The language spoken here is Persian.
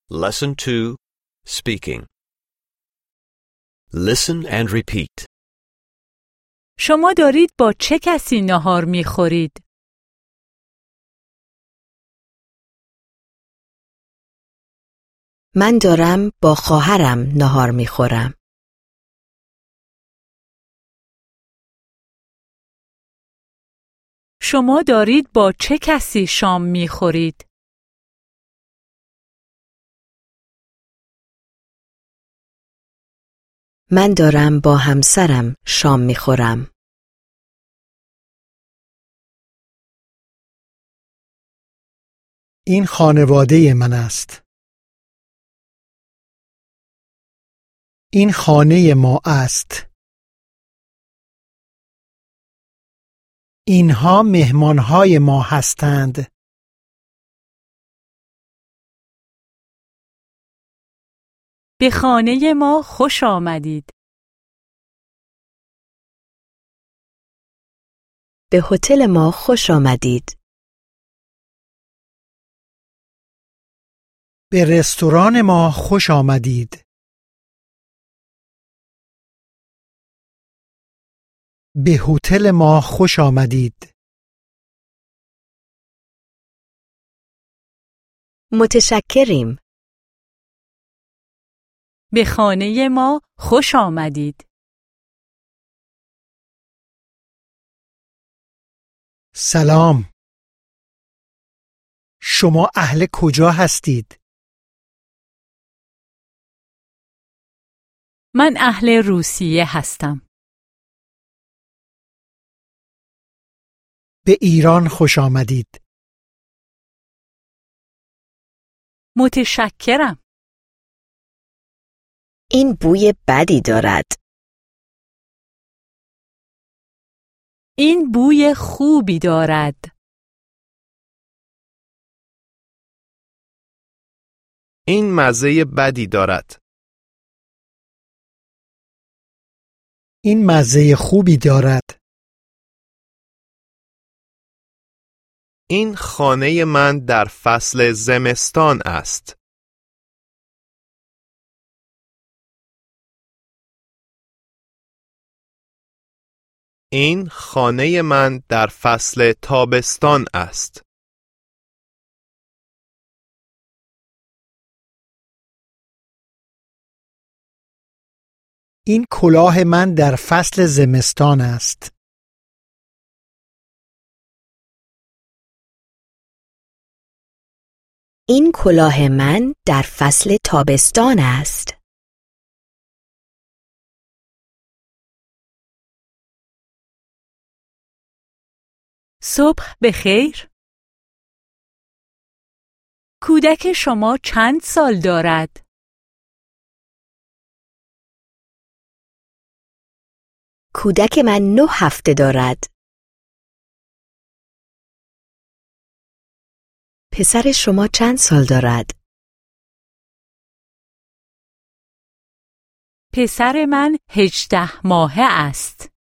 Lesson 2. Speaking. Listen and repeat. شما دارید با چه کسی نهار می‌خورید؟ من دارم با خواهرم نهار می‌خورم. شما دارید با چه کسی شام می‌خورید؟ من دارم با همسرم شام می‌خورم. این خانواده من است. این خانه ما است. اینها مهمانهای ما هستند. به خانه ما خوش آمدید. به هتل ما خوش آمدید. به رستوران ما خوش آمدید. به هتل ما خوش آمدید. متشکریم. به خانه ما خوش آمدید. سلام. شما اهل کجا هستید؟ من اهل روسیه هستم. به ایران خوش آمدید. متشکرم. این بوی بدی دارد. این بوی خوبی دارد. این مزه بدی دارد. این مزه خوبی دارد. این خانه من در فصل زمستان است. این خانه من در فصل تابستان است. این کلاه من در فصل زمستان است. این کلاه من در فصل تابستان است. صبح بخیر. کودک شما چند سال دارد؟ کودک من 9 هفته دارد. پسر شما چند سال دارد؟ پسر من 18 ماهه است.